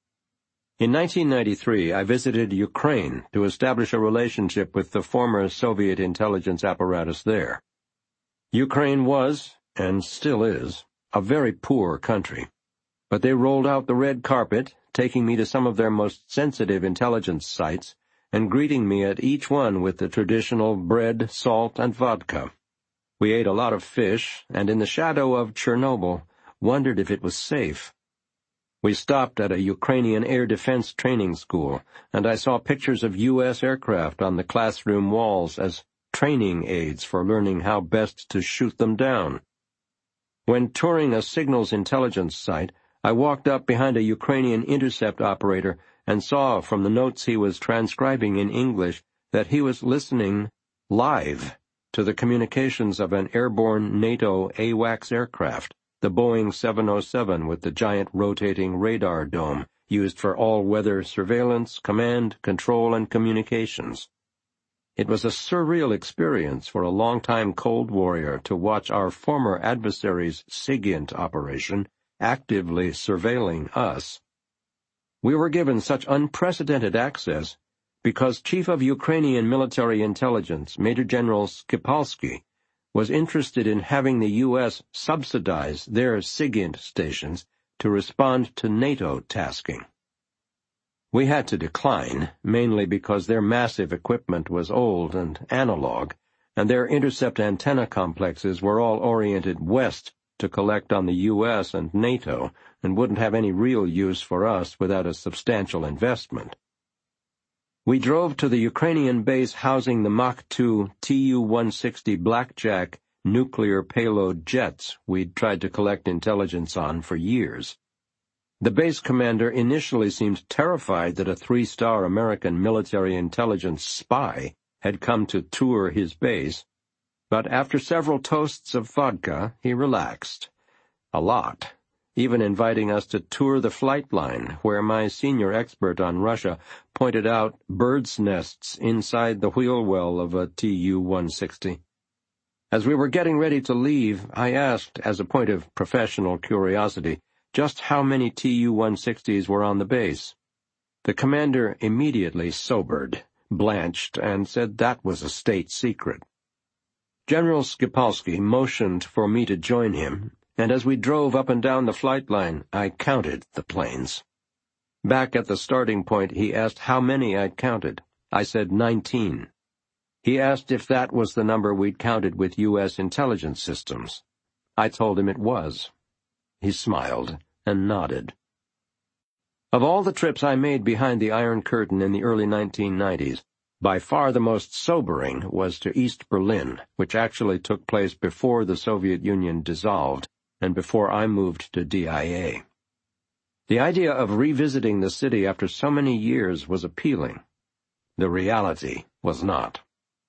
In nineteen ninety-three, I visited Ukraine to establish a relationship with the former Soviet intelligence apparatus there. Ukraine was, and still is, a very poor country. But they rolled out the red carpet, taking me to some of their most sensitive intelligence sites, and greeting me at each one with the traditional bread, salt, and vodka. We ate a lot of fish, and in the shadow of Chernobyl, wondered if it was safe. We stopped at a Ukrainian air defense training school, and I saw pictures of U S aircraft on the classroom walls as training aids for learning how best to shoot them down. When touring a signals intelligence site, I walked up behind a Ukrainian intercept operator and saw from the notes he was transcribing in English that he was listening live to the communications of an airborne NATO AWACS aircraft, the Boeing seven oh seven with the giant rotating radar dome used for all-weather surveillance, command, control, and communications. It was a surreal experience for a long-time Cold Warrior to watch our former adversary's SIGINT operation actively surveilling us. We were given such unprecedented access because Chief of Ukrainian Military Intelligence, Major General Skipalski, was interested in having the U S subsidize their SIGINT stations to respond to NATO tasking. We had to decline, mainly because their massive equipment was old and analog, and their intercept antenna complexes were all oriented west to collect on the U S and NATO, and wouldn't have any real use for us without a substantial investment. We drove to the Ukrainian base housing the Mach two T U one sixty Blackjack nuclear payload jets we'd tried to collect intelligence on for years. The base commander initially seemed terrified that a three-star American military intelligence spy had come to tour his base, but after several toasts of vodka, he relaxed. A lot, even inviting us to tour the flight line, where my senior expert on Russia pointed out birds' nests inside the wheel well of a T U one sixty. As we were getting ready to leave, I asked, as a point of professional curiosity, just how many T U one sixties were on the base. The commander immediately sobered, blanched, and said that was a state secret. General Skipalski motioned for me to join him, and as we drove up and down the flight line, I counted the planes. Back at the starting point, he asked how many I'd counted. I said nineteen. He asked if that was the number we'd counted with U S intelligence systems. I told him it was. He smiled and nodded. Of all the trips I made behind the Iron Curtain in the early nineteen nineties, by far the most sobering was to East Berlin, which actually took place before the Soviet Union dissolved and before I moved to D I A. The idea of revisiting the city after so many years was appealing. The reality was not.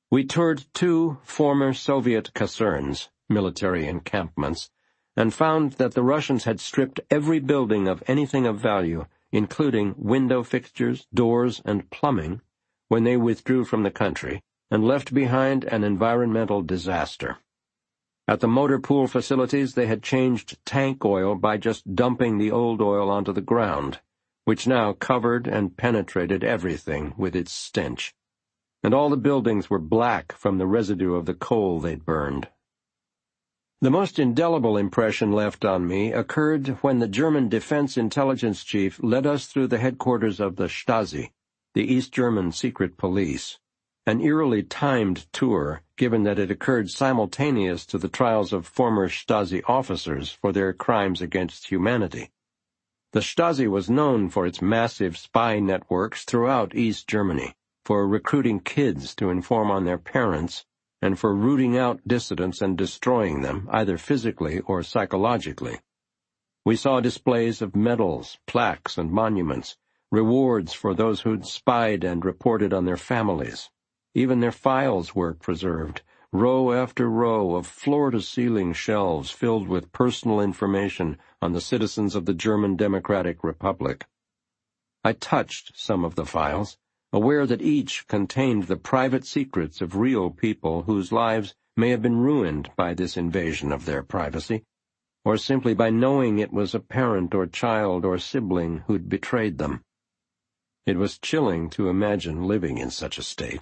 We toured two former Soviet kasernes, military encampments, and found that the Russians had stripped every building of anything of value, including window fixtures, doors, and plumbing, when they withdrew from the country, and left behind an environmental disaster. At the motor pool facilities, they had changed tank oil by just dumping the old oil onto the ground, which now covered and penetrated everything with its stench. And all the buildings were black from the residue of the coal they'd burned. The most indelible impression left on me occurred when the German Defense Intelligence Chief led us through the headquarters of the Stasi, the East German secret police, an eerily timed tour, given that it occurred simultaneous to the trials of former Stasi officers for their crimes against humanity. The Stasi was known for its massive spy networks throughout East Germany, for recruiting kids to inform on their parents, and for rooting out dissidents and destroying them, either physically or psychologically. We saw displays of medals, plaques, and monuments, rewards for those who'd spied and reported on their families. Even their files were preserved, row after row of floor-to-ceiling shelves filled with personal information on the citizens of the German Democratic Republic. I touched some of the files, aware that each contained the private secrets of real people whose lives may have been ruined by this invasion of their privacy, or simply by knowing it was a parent or child or sibling who'd betrayed them. It was chilling to imagine living in such a state.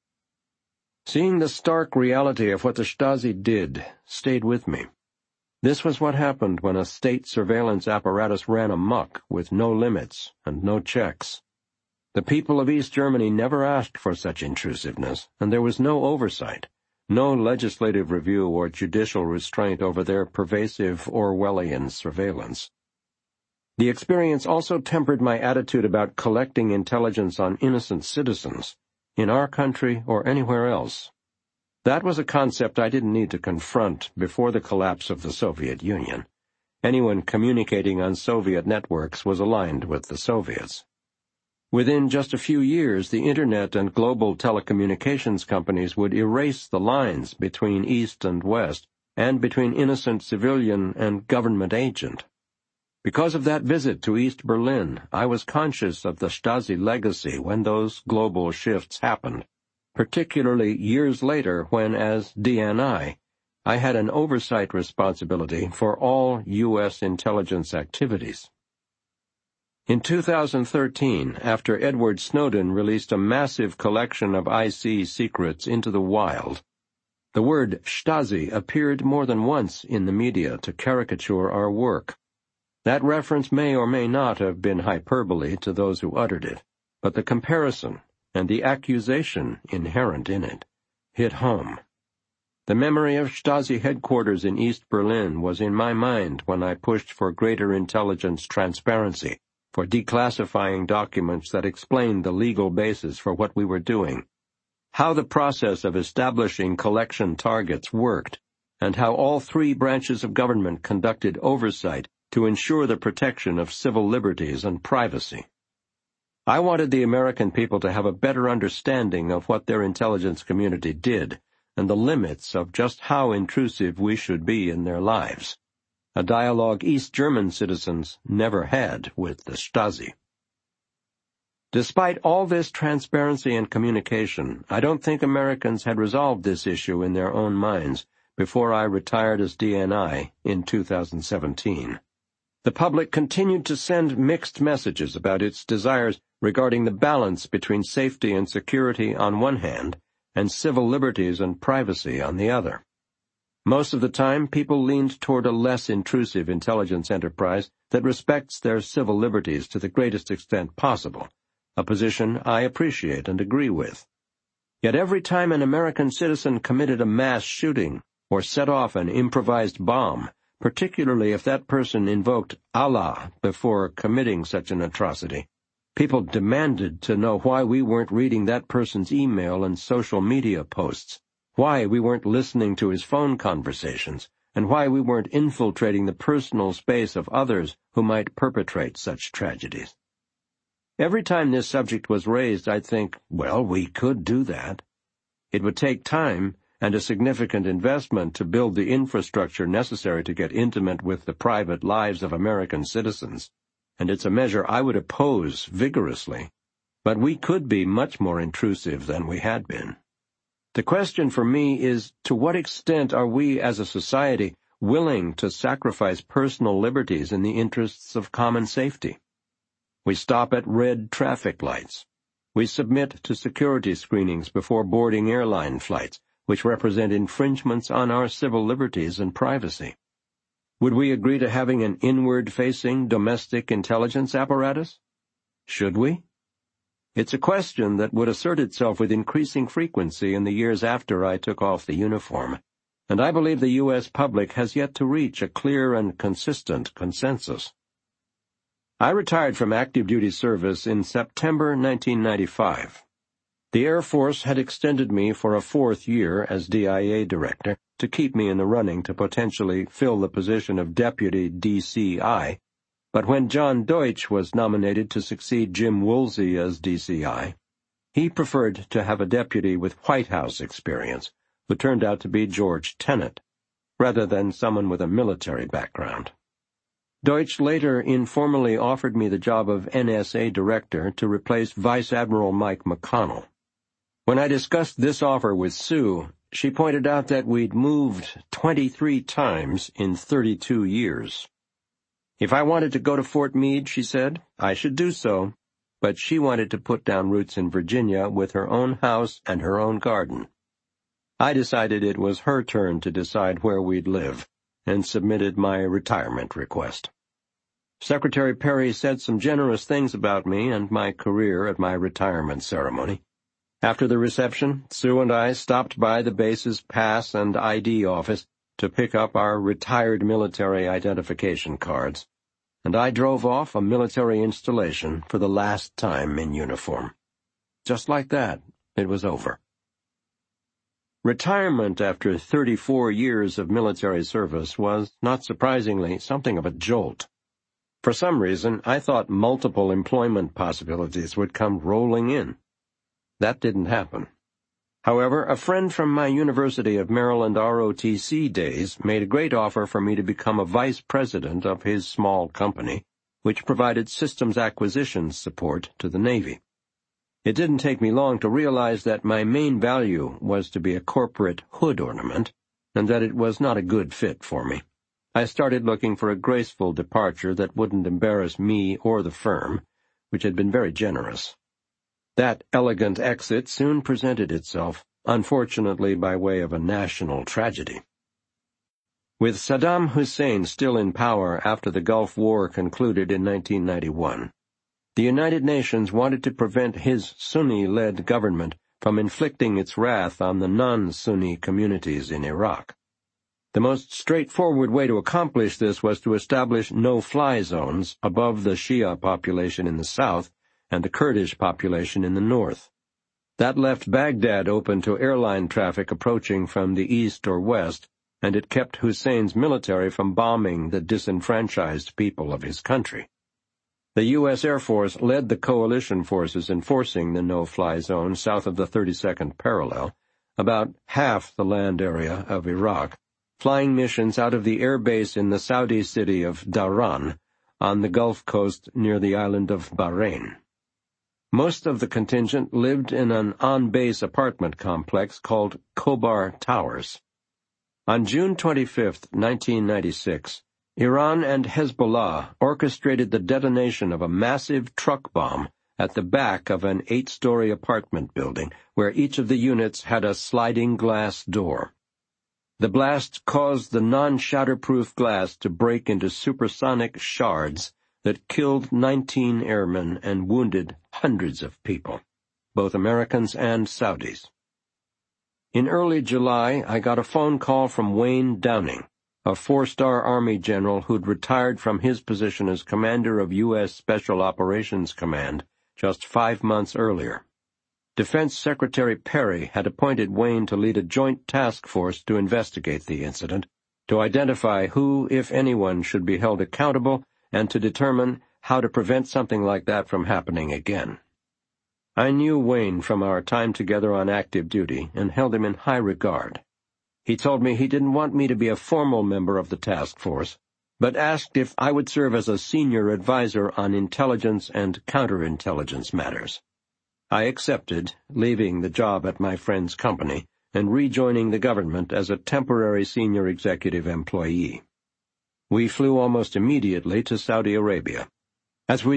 Seeing the stark reality of what the Stasi did stayed with me. This was what happened when a state surveillance apparatus ran amok with no limits and no checks. The people of East Germany never asked for such intrusiveness, and there was no oversight, no legislative review or judicial restraint over their pervasive Orwellian surveillance. The experience also tempered my attitude about collecting intelligence on innocent citizens, in our country or anywhere else. That was a concept I didn't need to confront before the collapse of the Soviet Union. Anyone communicating on Soviet networks was aligned with the Soviets. Within just a few years, the Internet and global telecommunications companies would erase the lines between East and West and between innocent civilian and government agent. Because of that visit to East Berlin, I was conscious of the Stasi legacy when those global shifts happened, particularly years later when, as D N I, I had an oversight responsibility for all U S intelligence activities. In two thousand thirteen, after Edward Snowden released a massive collection of I C secrets into the wild, the word Stasi appeared more than once in the media to caricature our work. That reference may or may not have been hyperbole to those who uttered it, but the comparison and the accusation inherent in it hit home. The memory of Stasi headquarters in East Berlin was in my mind when I pushed for greater intelligence transparency, for declassifying documents that explained the legal basis for what we were doing, how the process of establishing collection targets worked, and how all three branches of government conducted oversight to ensure the protection of civil liberties and privacy. I wanted the American people to have a better understanding of what their intelligence community did and the limits of just how intrusive we should be in their lives, a dialogue East German citizens never had with the Stasi. Despite all this transparency and communication, I don't think Americans had resolved this issue in their own minds before I retired as D N I in two thousand seventeen. The public continued to send mixed messages about its desires regarding the balance between safety and security on one hand and civil liberties and privacy on the other. Most of the time, people leaned toward a less intrusive intelligence enterprise that respects their civil liberties to the greatest extent possible, a position I appreciate and agree with. Yet every time an American citizen committed a mass shooting or set off an improvised bomb, particularly if that person invoked Allah before committing such an atrocity, people demanded to know why we weren't reading that person's email and social media posts, why we weren't listening to his phone conversations, and why we weren't infiltrating the personal space of others who might perpetrate such tragedies. Every time this subject was raised, I'd think, well, we could do that. It would take time and a significant investment to build the infrastructure necessary to get intimate with the private lives of American citizens, and it's a measure I would oppose vigorously. But we could be much more intrusive than we had been. The question for me is, to what extent are we as a society willing to sacrifice personal liberties in the interests of common safety? We stop at red traffic lights. We submit to security screenings before boarding airline flights, which represent infringements on our civil liberties and privacy. Would we agree to having an inward-facing domestic intelligence apparatus? Should we? It's a question that would assert itself with increasing frequency in the years after I took off the uniform, and I believe the U S public has yet to reach a clear and consistent consensus. I retired from active duty service in September nineteen ninety-five. The Air Force had extended me for a fourth year as D I A director to keep me in the running to potentially fill the position of deputy D C I, but when John Deutsch was nominated to succeed Jim Woolsey as D C I, he preferred to have a deputy with White House experience, who turned out to be George Tenet, rather than someone with a military background. Deutsch later informally offered me the job of N S A director to replace Vice Admiral Mike McConnell. When I discussed this offer with Sue, she pointed out that we'd moved twenty-three times in thirty-two years. If I wanted to go to Fort Meade, she said, I should do so, but she wanted to put down roots in Virginia with her own house and her own garden. I decided it was her turn to decide where we'd live, and submitted my retirement request. Secretary Perry said some generous things about me and my career at my retirement ceremony. After the reception, Sue and I stopped by the base's pass and I D office to pick up our retired military identification cards, and I drove off a military installation for the last time in uniform. Just like that, it was over. Retirement after thirty-four years of military service was, not surprisingly, something of a jolt. For some reason, I thought multiple employment possibilities would come rolling in. That didn't happen. However, a friend from my University of Maryland R O T C days made a great offer for me to become a vice president of his small company, which provided systems acquisitions support to the Navy. It didn't take me long to realize that my main value was to be a corporate hood ornament, and that it was not a good fit for me. I started looking for a graceful departure that wouldn't embarrass me or the firm, which had been very generous. That elegant exit soon presented itself, unfortunately by way of a national tragedy. With Saddam Hussein still in power after the Gulf War concluded in nineteen ninety-one, the United Nations wanted to prevent his Sunni-led government from inflicting its wrath on the non-Sunni communities in Iraq. The most straightforward way to accomplish this was to establish no-fly zones above the Shia population in the south and the Kurdish population in the north. That left Baghdad open to airline traffic approaching from the east or west, and it kept Hussein's military from bombing the disenfranchised people of his country. The U S Air Force led the coalition forces enforcing the no-fly zone south of the thirty-second parallel, about half the land area of Iraq, flying missions out of the air base in the Saudi city of Dhahran on the Gulf Coast near the island of Bahrain. Most of the contingent lived in an on-base apartment complex called Khobar Towers. On June twenty-fifth, nineteen ninety-six, Iran and Hezbollah orchestrated the detonation of a massive truck bomb at the back of an eight-story apartment building where each of the units had a sliding glass door. The blast caused the non-shatterproof glass to break into supersonic shards that killed nineteen airmen and wounded hundreds of people, both Americans and Saudis. In early July, I got a phone call from Wayne Downing, a four-star Army general who'd retired from his position as commander of U S Special Operations Command just five months earlier. Defense Secretary Perry had appointed Wayne to lead a joint task force to investigate the incident, to identify who, if anyone, should be held accountable, and to determine how to prevent something like that from happening again. I knew Wayne from our time together on active duty and held him in high regard. He told me he didn't want me to be a formal member of the task force, but asked if I would serve as a senior advisor on intelligence and counterintelligence matters. I accepted, leaving the job at my friend's company and rejoining the government as a temporary senior executive employee. We flew almost immediately to Saudi Arabia. As we